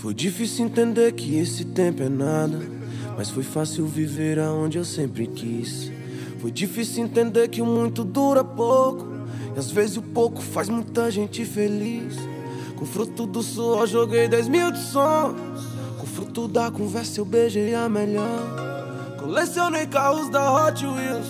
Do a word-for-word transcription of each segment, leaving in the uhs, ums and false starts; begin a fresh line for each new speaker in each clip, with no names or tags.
Foi difícil entender que esse tempo é nada, mas foi fácil viver aonde eu sempre quis. Foi difícil entender que o muito dura pouco, e às vezes o pouco faz muita gente feliz. Com o fruto do suor joguei dez mil de sons, com o fruto da conversa eu beijei a melhor. Colecionei carros da Hot Wheels,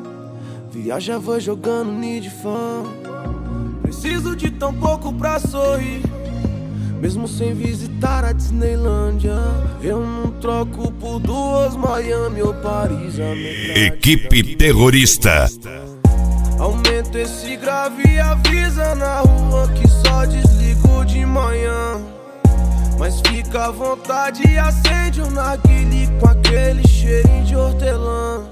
viajava jogando Need Fan. Preciso de tão pouco pra sorrir, mesmo sem visitar a Disneylândia. Eu não troco por duas Miami ou Paris.
Equipe Terrorista.
Aumenta esse grave e avisa na rua que só desligo de manhã. Mas fica à vontade e acende um narguile com aquele cheirinho de hortelã.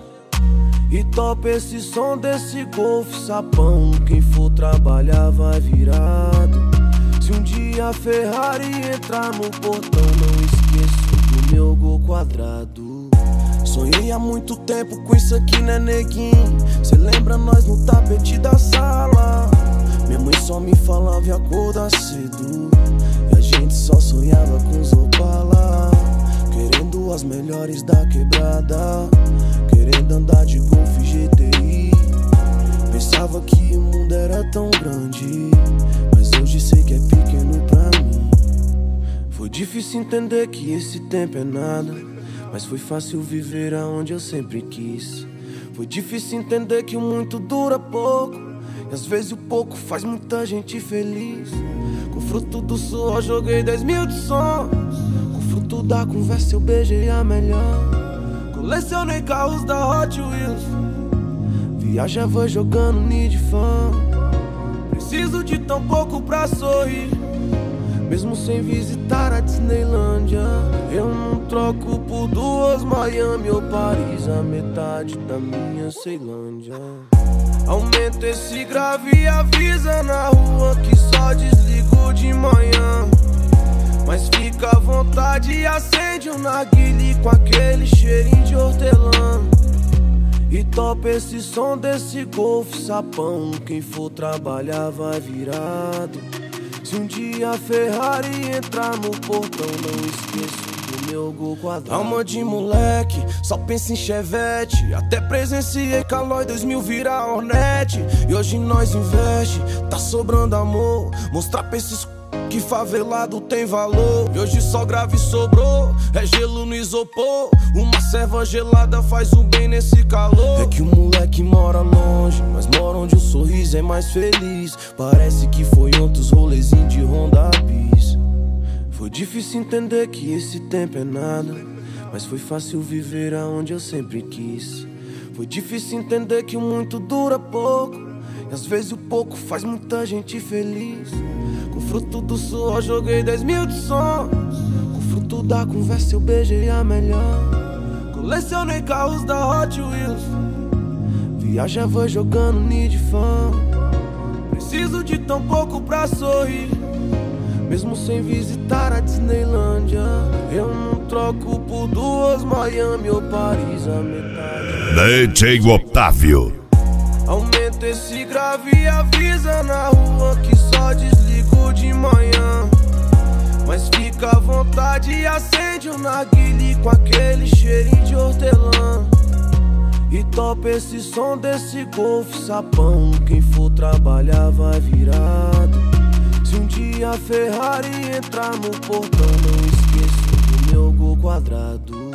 E topa esse som desse Golf sapão. Quem for trabalhar vai virado. Se um dia a Ferrari entrar no portão, não esqueço do meu gol quadrado. Sonhei há muito tempo com isso aqui, né, neguinho? Cê lembra nós no tapete da sala? Minha mãe só me falava em acordar cedo, e a gente só sonhava com os Opala. Querendo as melhores da quebrada, querendo andar de Golf G T I. Pensava que o mundo era tão grande, mas hoje sei que é pequeno pra mim. Foi difícil entender que esse tempo é nada, mas foi fácil viver aonde eu sempre quis. Foi difícil entender que o muito dura pouco, e às vezes o pouco faz muita gente feliz. Com o fruto do suor joguei dez mil de sons, com o fruto da conversa eu beijei a melhor. Colecionei carros da Hot Wheels, viajava jogando Need Fan. Preciso de tão pouco pra sorrir, mesmo sem visitar a Disneylândia. Eu não troco por duas Miami ou Paris, a metade da minha Ceilândia. Aumenta esse grave e avisa na rua que só desligo de manhã. Mas fica à vontade e acende um narguile com aquele cheirinho de hortelã. E topa esse som desse Golf sapão. Quem for trabalhar vai virado. Se um dia a Ferrari entrar no portão, não esqueço do meu gol quadrado. Alma de moleque, só pensa em Chevette. Até presenciei Calói dois mil virar Hornet. E hoje nós investe, tá sobrando amor. Mostrar pra esses que favelado tem valor. E hoje só grave sobrou, é gelo no isopor. Uma serva gelada faz um bem nesse calor. É que o moleque mora longe, mas mora onde o sorriso é mais feliz. Parece que foi ontem os rolezinhos de Honda Bis. Foi difícil entender que esse tempo é nada, mas foi fácil viver aonde eu sempre quis. Foi difícil entender que o muito dura pouco, e às vezes o pouco faz muita gente feliz. Com o fruto do suor joguei dez mil de sons, com o fruto da conversa eu beijei a melhor. Colecionei carros da Hot Wheels, viajava jogando Need Fan. Preciso de tão pouco pra sorrir, mesmo sem visitar a Disneylândia. Eu não troco por duas Miami ou Paris, a metade.
D J Otávio.
Aumenta esse grave e avisa na rua que só desligo de manhã. Mas fica à vontade e acende um narguile com aquele cheirinho de hortelã. E topa esse som desse Golf sapão. Quem for trabalhar vai virado. Se um dia a Ferrari entrar no portão, não esqueço do meu gol quadrado.